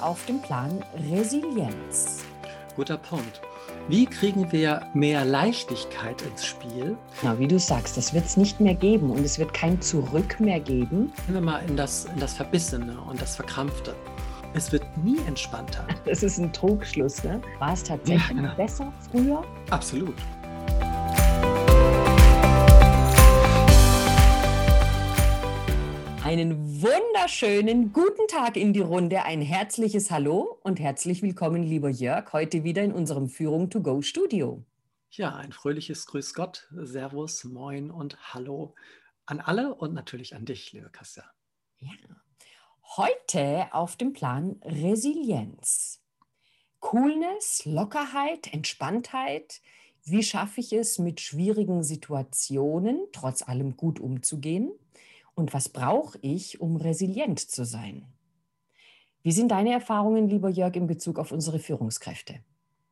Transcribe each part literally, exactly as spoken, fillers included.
auf dem Plan Resilienz. Guter Punkt. Wie kriegen wir mehr Leichtigkeit ins Spiel? Genau, wie du sagst, das wird es nicht mehr geben und es wird kein Zurück mehr geben. Gehen wir mal in das, in das Verbissene und das Verkrampfte. Es wird nie entspannter. Das ist ein Trugschluss, ne? War es tatsächlich Ja, genau. besser früher? Absolut. Einen wunderschönen guten Tag in die Runde, ein herzliches Hallo und herzlich willkommen, lieber Jörg, heute wieder in unserem Führung to go Studio. Ja, ein fröhliches Grüß Gott, Servus, Moin und Hallo an alle und natürlich an dich, liebe Katja. Ja. Heute auf dem Plan Resilienz. Coolness, Lockerheit, Entspanntheit. Wie schaffe ich es, mit schwierigen Situationen trotz allem gut umzugehen? Und was brauche ich, um resilient zu sein? Wie sind deine Erfahrungen, lieber Jörg, in Bezug auf unsere Führungskräfte?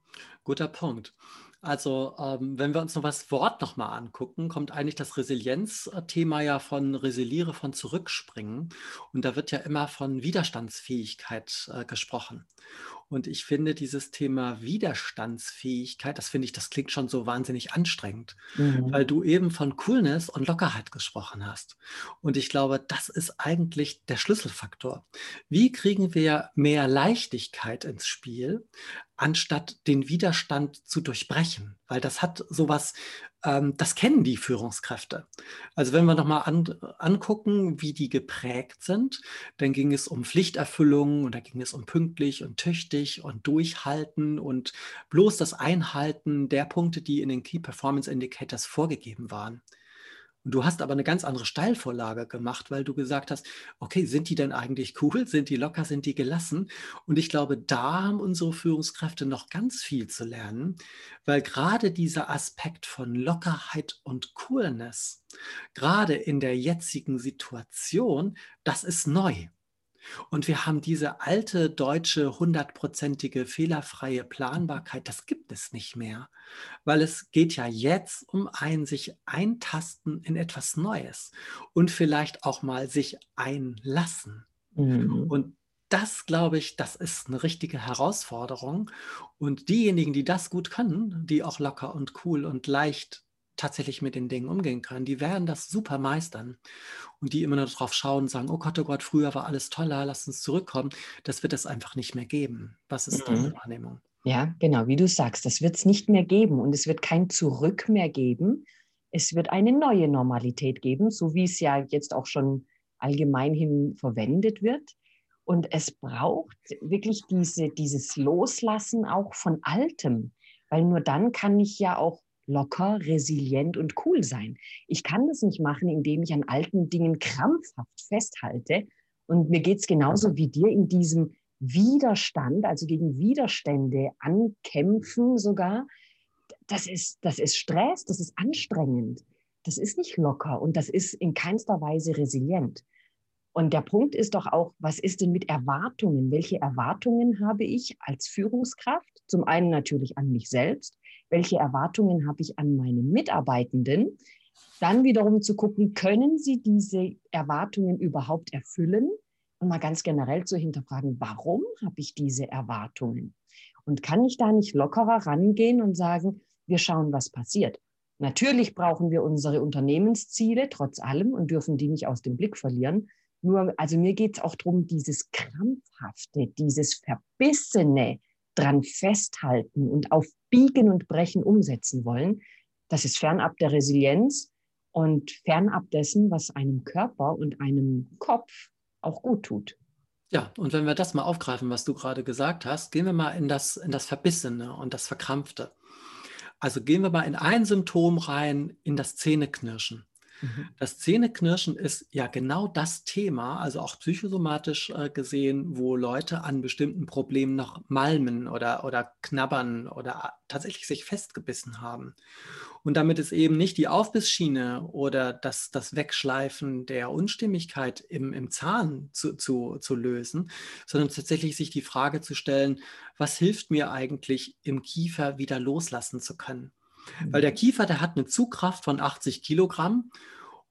Guter Punkt. Also ähm, wenn wir uns noch das Wort nochmal angucken, kommt eigentlich das Resilienz-Thema ja von Resiliere, von Zurückspringen. Und da wird ja immer von Widerstandsfähigkeit äh, gesprochen. Und ich finde dieses Thema Widerstandsfähigkeit, das finde ich, das klingt schon so wahnsinnig anstrengend, Mhm. weil du eben von Coolness und Lockerheit gesprochen hast. Und ich glaube, das ist eigentlich der Schlüsselfaktor. Wie kriegen wir mehr Leichtigkeit ins Spiel, anstatt den Widerstand zu durchbrechen? Weil das hat sowas, ähm, das kennen die Führungskräfte. Also wenn wir nochmal an, angucken, wie die geprägt sind, dann ging es um Pflichterfüllung und da ging es um pünktlich und tüchtig und durchhalten und bloß das Einhalten der Punkte, die in den Key Performance Indicators vorgegeben waren. Und du hast aber eine ganz andere Steilvorlage gemacht, weil du gesagt hast, okay, sind die denn eigentlich cool? Sind die locker? Sind die gelassen? Und ich glaube, da haben unsere Führungskräfte noch ganz viel zu lernen, weil gerade dieser Aspekt von Lockerheit und Coolness, gerade in der jetzigen Situation, das ist neu. Und wir haben diese alte deutsche hundertprozentige fehlerfreie Planbarkeit, das gibt es nicht mehr, weil es geht ja jetzt um ein sich eintasten in etwas Neues und vielleicht auch mal sich einlassen. Mhm. Und das, glaube ich, das ist eine richtige Herausforderung. Und diejenigen, die das gut können, die auch locker und cool und leicht tatsächlich mit den Dingen umgehen können, die werden das super meistern. Und die immer nur drauf schauen und sagen, oh Gott, oh Gott, früher war alles toller, lass uns zurückkommen. Das wird es einfach nicht mehr geben. Was ist deine Mhm. Wahrnehmung? Ja, genau, wie du sagst, das wird es nicht mehr geben und es wird kein Zurück mehr geben. Es wird eine neue Normalität geben, so wie es ja jetzt auch schon allgemein hin verwendet wird. Und es braucht wirklich diese, dieses Loslassen auch von Altem, weil nur dann kann ich ja auch locker, resilient und cool sein. Ich kann das nicht machen, indem ich an alten Dingen krampfhaft festhalte. Und mir geht es genauso wie dir in diesem Widerstand, also gegen Widerstände ankämpfen sogar. Das ist, das ist Stress, das ist anstrengend. Das ist nicht locker und das ist in keinster Weise resilient. Und der Punkt ist doch auch, was ist denn mit Erwartungen? Welche Erwartungen habe ich als Führungskraft? Zum einen natürlich an mich selbst. Welche Erwartungen habe ich an meine Mitarbeitenden? Dann wiederum zu gucken, können sie diese Erwartungen überhaupt erfüllen? Und mal ganz generell zu hinterfragen, warum habe ich diese Erwartungen? Und kann ich da nicht lockerer rangehen und sagen, wir schauen, was passiert? Natürlich brauchen wir unsere Unternehmensziele trotz allem und dürfen die nicht aus dem Blick verlieren. Nur, also mir geht es auch darum, dieses Krampfhafte, dieses Verbissene dran festhalten und auf Biegen und Brechen umsetzen wollen. Das ist fernab der Resilienz und fernab dessen, was einem Körper und einem Kopf auch gut tut. Ja, und wenn wir das mal aufgreifen, was du gerade gesagt hast, gehen wir mal in das, in das Verbissene und das Verkrampfte. Also gehen wir mal in ein Symptom rein, in das Zähneknirschen. Mhm. Das Zähneknirschen ist ja genau das Thema, also auch psychosomatisch äh, gesehen, wo Leute an bestimmten Problemen noch malmen oder, oder knabbern oder tatsächlich sich festgebissen haben. Und damit ist eben nicht die Aufbissschiene oder das, das Wegschleifen der Unstimmigkeit im, im Zahn zu, zu, zu lösen, sondern tatsächlich sich die Frage zu stellen, was hilft mir eigentlich im Kiefer wieder loslassen zu können? Weil der Kiefer, der hat eine Zugkraft von achtzig Kilogramm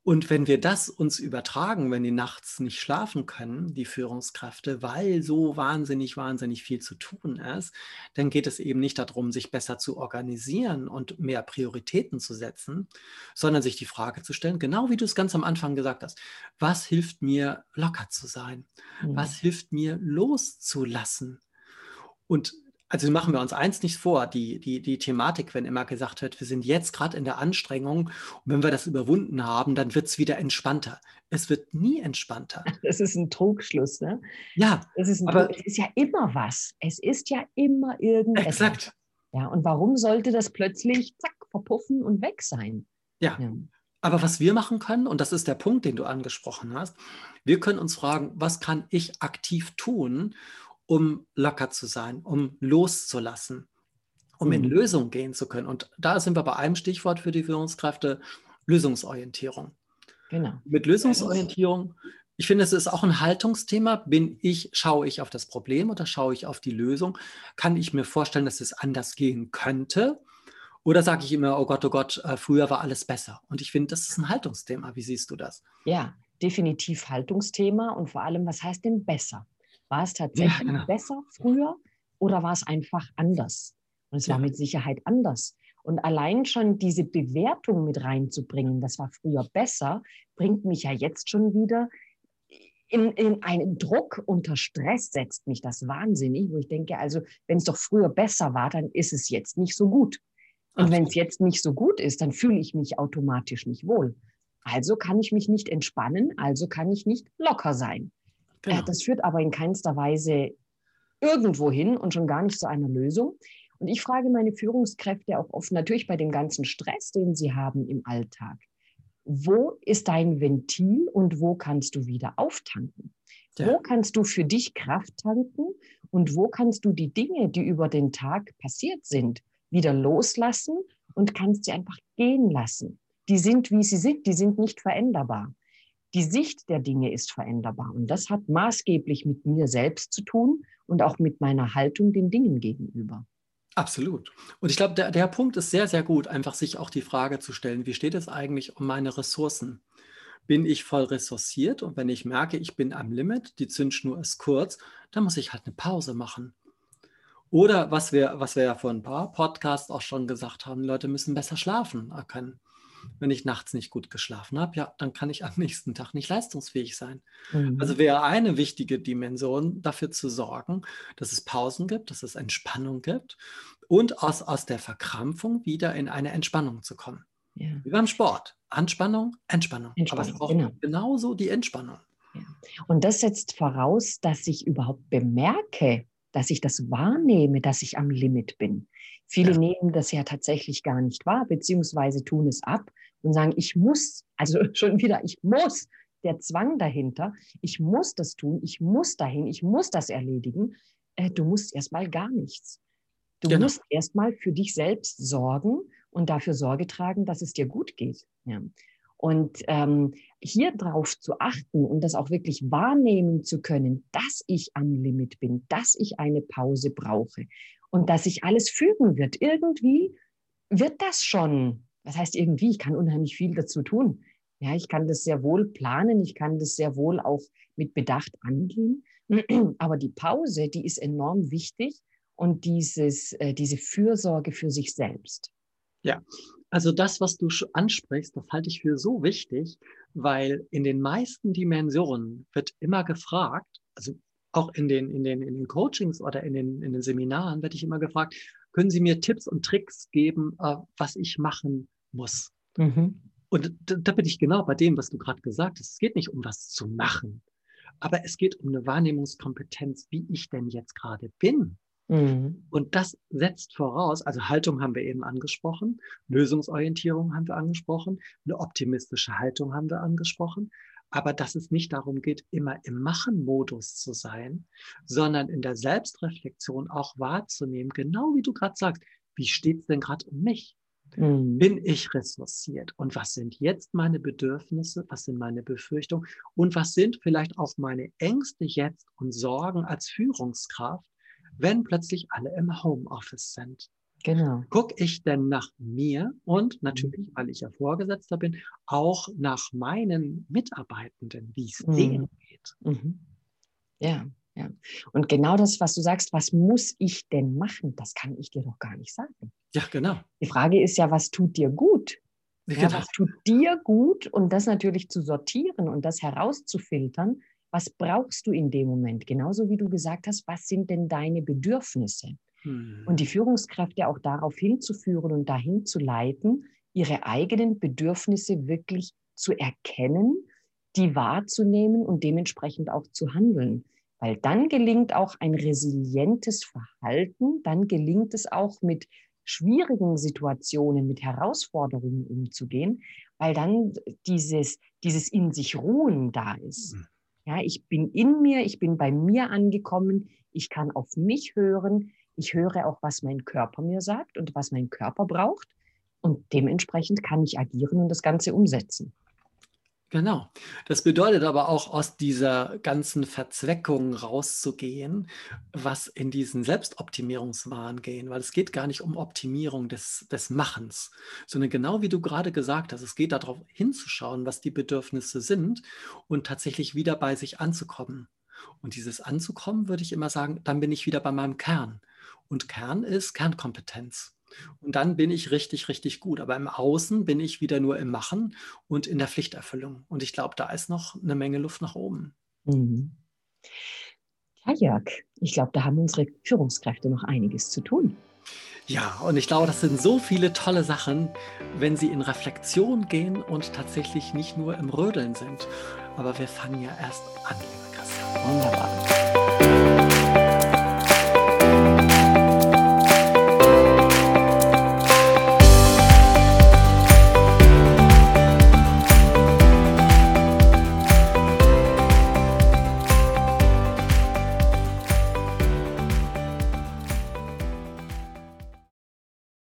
Und wenn wir das uns übertragen, wenn die nachts nicht schlafen können, die Führungskräfte, weil so wahnsinnig, wahnsinnig viel zu tun ist, dann geht es eben nicht darum, sich besser zu organisieren und mehr Prioritäten zu setzen, sondern sich die Frage zu stellen, genau wie du es ganz am Anfang gesagt hast, was hilft mir, locker zu sein? Was Mhm. hilft mir, loszulassen? Und also machen wir uns eins nicht vor, die, die, die Thematik, wenn immer gesagt wird, wir sind jetzt gerade in der Anstrengung und wenn wir das überwunden haben, dann wird es wieder entspannter. Es wird nie entspannter. Das ist ein Trugschluss, ne? Ja, Es ist ein Trug, aber es ist ja immer was. Es ist ja immer irgendetwas. exakt. Ja, und warum sollte das plötzlich zack verpuffen und weg sein? Ja, Ja. aber was wir machen können, und das ist der Punkt, den du angesprochen hast, wir können uns fragen, was kann ich aktiv tun, um locker zu sein, um loszulassen, um in Mhm. Lösungen gehen zu können. Und da sind wir bei einem Stichwort für die Führungskräfte, Lösungsorientierung. Genau. Mit Das, Lösungsorientierung, ich finde, es ist auch ein Haltungsthema. Bin ich, schaue ich auf das Problem oder schaue ich auf die Lösung? Kann ich mir vorstellen, dass es anders gehen könnte? Oder sage ich immer, oh Gott, oh Gott, äh, früher war alles besser? Und ich finde, das ist ein Haltungsthema. Wie siehst du das? ja, definitiv Haltungsthema und vor allem, was heißt denn besser? War es Ja, tatsächlich genau. besser früher oder war es einfach anders? Und es war Ja, mit Sicherheit anders. Und allein schon diese Bewertung mit reinzubringen, das war früher besser, bringt mich ja jetzt schon wieder in, in einen Druck. Unter Stress setzt mich das wahnsinnig, wo ich denke, also wenn es doch früher besser war, dann ist es jetzt nicht so gut. Und wenn es absolut. jetzt nicht so gut ist, dann fühle ich mich automatisch nicht wohl. Also kann ich mich nicht entspannen, also kann ich nicht locker sein. Äh, Genau. das führt aber in keinster Weise irgendwo hin und schon gar nicht zu einer Lösung. Und ich frage meine Führungskräfte auch oft, natürlich bei dem ganzen Stress, den sie haben im Alltag, wo ist dein Ventil und wo kannst du wieder auftanken? Wo Ja, kannst du für dich Kraft tanken und wo kannst du die Dinge, die über den Tag passiert sind, wieder loslassen und kannst sie einfach gehen lassen? Die sind, wie sie sind, die sind nicht veränderbar. Die Sicht der Dinge ist veränderbar und das hat maßgeblich mit mir selbst zu tun und auch mit meiner Haltung den Dingen gegenüber. absolut. Und ich glaube, der, der Punkt ist sehr, sehr gut, einfach sich auch die Frage zu stellen, wie steht es eigentlich um meine Ressourcen? Bin ich voll ressourciert und wenn ich merke, ich bin am Limit, die Zündschnur ist kurz, dann muss ich halt eine Pause machen. Oder was wir, was wir ja vor ein paar Podcasts auch schon gesagt haben, die Leute müssen besser schlafen können. Wenn ich nachts nicht gut geschlafen habe, ja, dann kann ich am nächsten Tag nicht leistungsfähig sein. Also Mhm. wäre eine wichtige Dimension, dafür zu sorgen, dass es Pausen gibt, dass es Entspannung gibt und aus, aus der Verkrampfung wieder in eine Entspannung zu kommen. Ja. Wie beim Sport. Anspannung, Entspannung. Aber es Entspannung, braucht genau. genauso die Entspannung. Ja. Und das setzt voraus, dass ich überhaupt bemerke, dass ich das wahrnehme, dass ich am Limit bin. Viele Ja, nehmen das ja tatsächlich gar nicht wahr, beziehungsweise tun es ab und sagen, ich muss, also schon wieder, ich muss, der Zwang dahinter, ich muss das tun, ich muss dahin, ich muss das erledigen. Äh, du musst erstmal gar nichts. Du genau. musst erstmal für dich selbst sorgen und dafür Sorge tragen, dass es dir gut geht. Ja. Und ähm, hier drauf zu achten und das auch wirklich wahrnehmen zu können, dass ich am Limit bin, dass ich eine Pause brauche und dass sich alles fügen wird. Irgendwie wird das schon. Was heißt irgendwie? Ich kann unheimlich viel dazu tun. Ja, ich kann das sehr wohl planen, ich kann das sehr wohl auch mit Bedacht angehen. Aber die Pause, die ist enorm wichtig und dieses, äh, diese Fürsorge für sich selbst. Ja, also das, was du sch- ansprichst, das halte ich für so wichtig, weil in den meisten Dimensionen wird immer gefragt, also auch in den, in den, in den Coachings oder in den, in den Seminaren werde ich immer gefragt, können Sie mir Tipps und Tricks geben, äh, was ich machen muss? Mhm. Und da, da bin ich genau bei dem, was du gerade gesagt hast. Es geht nicht um was zu machen, aber es geht um eine Wahrnehmungskompetenz, wie ich denn jetzt gerade bin. Mhm. Und das setzt voraus, also Haltung haben wir eben angesprochen, Lösungsorientierung haben wir angesprochen, eine optimistische Haltung haben wir angesprochen, aber dass es nicht darum geht, immer im Machen-Modus zu sein, sondern in der Selbstreflexion auch wahrzunehmen, genau wie du gerade sagst, wie steht es denn gerade um mich? Mhm. Bin ich ressourciert? Und was sind jetzt meine Bedürfnisse? Was sind meine Befürchtungen? Und was sind vielleicht auch meine Ängste jetzt und Sorgen als Führungskraft, wenn plötzlich alle im Homeoffice sind? Genau. Gucke ich denn nach mir und Mhm. natürlich, weil ich ja Vorgesetzter bin, auch nach meinen Mitarbeitenden, wie es Mhm. denen geht? Mhm. Ja, ja. Und genau das, was du sagst, was muss ich denn machen? Das kann ich dir doch gar nicht sagen. Ja, genau. Die Frage ist ja, was tut dir gut? Ja, Ja, genau. was tut dir gut? Und das natürlich zu sortieren und das herauszufiltern. Was brauchst du in dem Moment? Genauso wie du gesagt hast, was sind denn deine Bedürfnisse? Und Mhm. die Führungskräfte auch darauf hinzuführen und dahin zu leiten, ihre eigenen Bedürfnisse wirklich zu erkennen, die wahrzunehmen und dementsprechend auch zu handeln. Weil dann gelingt auch ein resilientes Verhalten, dann gelingt es auch mit schwierigen Situationen, mit Herausforderungen umzugehen, weil dann dieses, dieses in sich Ruhen da ist. Mhm. Ja, ich bin in mir, ich bin bei mir angekommen, ich kann auf mich hören, ich höre auch, was mein Körper mir sagt und was mein Körper braucht. Und dementsprechend kann ich agieren und das Ganze umsetzen. Genau. Das bedeutet aber auch, aus dieser ganzen Verzweckung rauszugehen, was in diesen Selbstoptimierungswahn gehen, weil es geht gar nicht um Optimierung des des Machens, sondern genau wie du gerade gesagt hast, es geht darauf hinzuschauen, was die Bedürfnisse sind und tatsächlich wieder bei sich anzukommen. Und dieses Anzukommen, würde ich immer sagen, dann bin ich wieder bei meinem Kern. Und Kern ist Kernkompetenz. Und dann bin ich richtig, richtig gut. Aber im Außen bin ich wieder nur im Machen und in der Pflichterfüllung. Und ich glaube, da ist noch eine Menge Luft nach oben. Mhm. Ja, Jörg, ich glaube, da haben unsere Führungskräfte noch einiges zu tun. Ja, und ich glaube, das sind so viele tolle Sachen, wenn sie in Reflexion gehen und tatsächlich nicht nur im Rödeln sind. Aber wir fangen ja erst an, liebe Christian. Wunderbar.